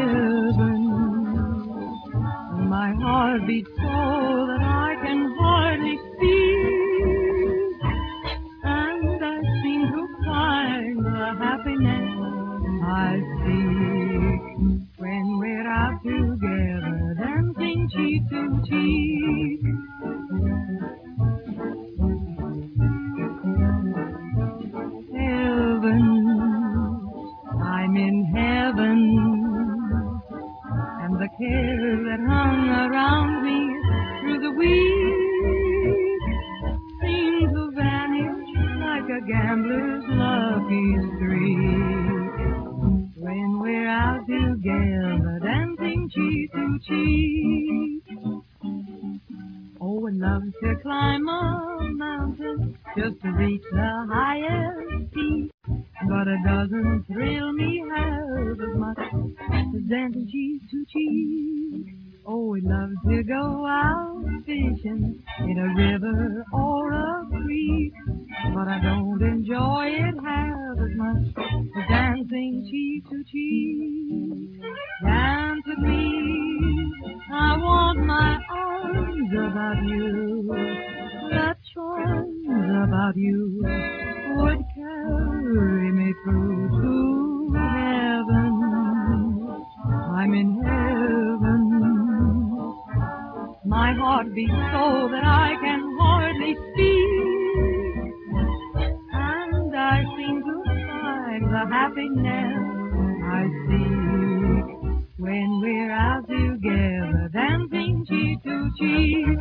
heaven. My heart beats so that I can hardly speak, and I seem to find the happiness I seek when we're out together, dancing cheek to cheek. Heaven, I'm in heaven, and the cares that hung around me through the week seem to vanish like a gambler's lucky streak when we're out together, dancing cheek to cheek. Oh, I'd love to climb a mountain just to reach the highest peak, but it doesn't thrill me half as much as dancing cheek to cheek. Oh, I'd love to go out fishing in a river or a creek, but I don't enjoy it half as much as dancing cheek to cheek. Dance with me, I want my arms about you, the charms about you would carry me through to heaven. I'm in heaven. My heart beats so that I can hardly speak, and I seem to find the happiness I seek when we're out together, dancing cheek to cheek.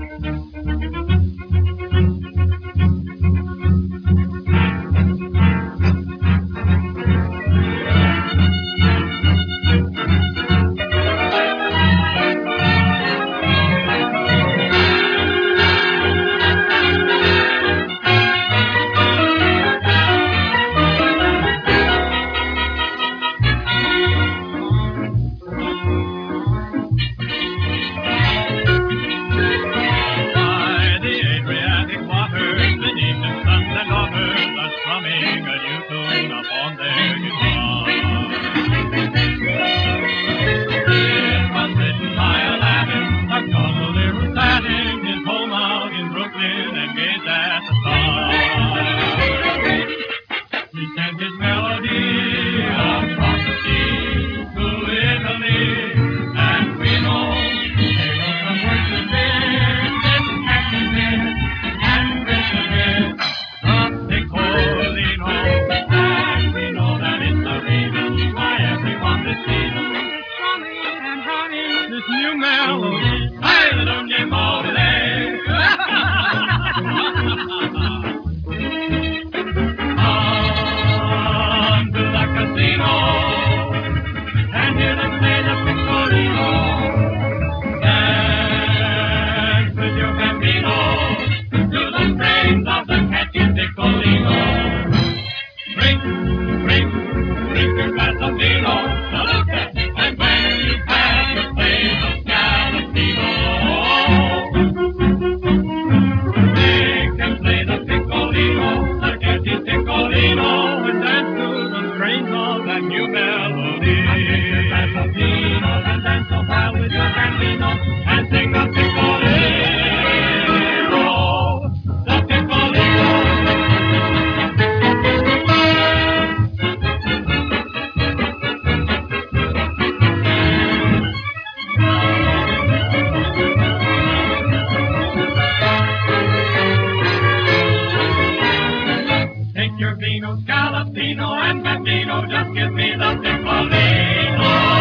Scalapino and Bambino, just give me the piccolino.